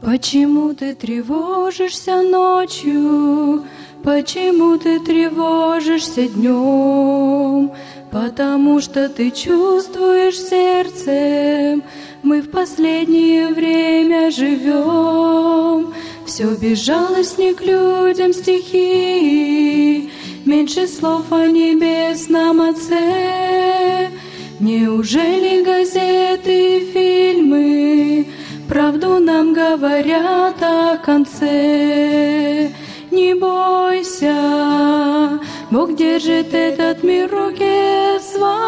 Почему ты тревожишься ночью? Почему ты тревожишься днем? Потому что ты чувствуешь сердцем, мы в последнее время живем. Все безжалостней к людям стихи, меньше слов о небесном Отце. Неужели газеты и фильмы правду нам говорят о конце? Не бойся, Бог держит этот мир в руке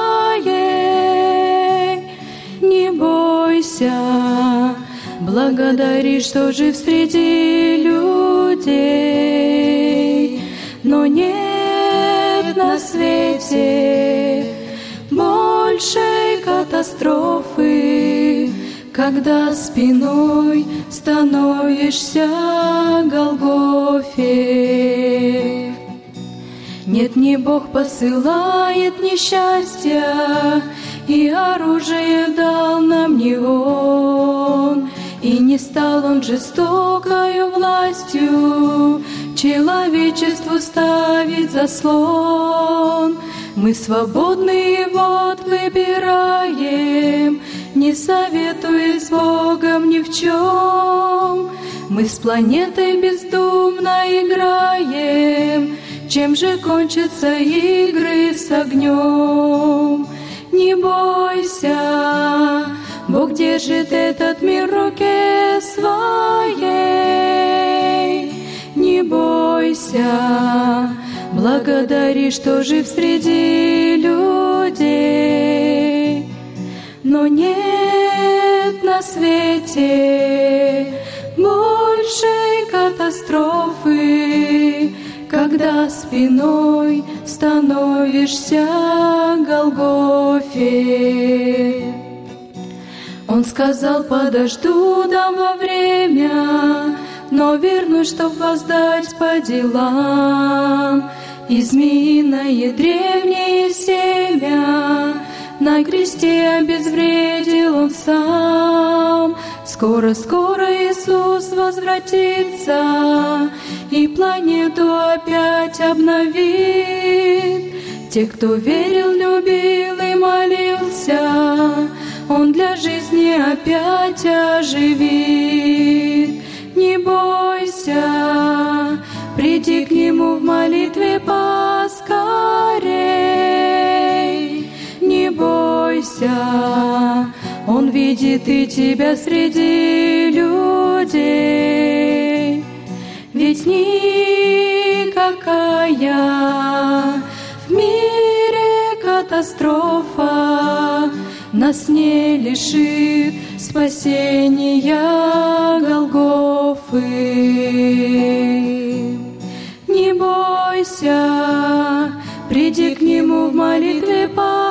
своей. Не бойся, благодари, что жив среди людей. Но нет на свете большей катастрофы, когда спиной становишься Голгофе. Нет, не Бог посылает несчастья, и оружие дал нам не Он, и не стал Он жестокою властью человечеству ставить заслон. Мы свободны, и вот выбираем, не советуясь с Богом ни в чем. Мы с планетой бездумно играем, чем же кончатся игры с огнем? Не бойся, Бог держит этот мир в руке своей. Не бойся, благодари, что жив среди людей. Но нет на свете большей катастрофы, когда спиной становишься Голгофе. Он сказал: подожду, дам во время, но вернусь, чтоб воздать по делам. И змеиное древнее семя на кресте обезвредил Он сам. Скоро-скоро Иисус возвратится и планету опять обновит. Те, кто верил, любил и молился, Он для жизни опять оживит. Не бойся, приди к Нему в молитве поскорей. Не бойся, Он видит и тебя среди людей. Ведь никакая в мире катастрофа нас не лишит спасения Голгофы. Не бойся, приди к Нему в молитве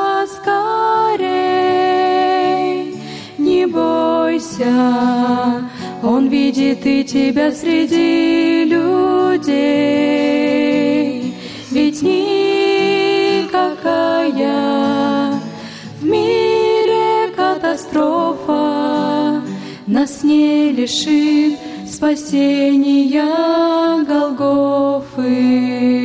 поскорей. Не бойся, Он видит и тебя среди людей. Ведь никакая в мире катастрофа нас не лишит спасения Голгофы.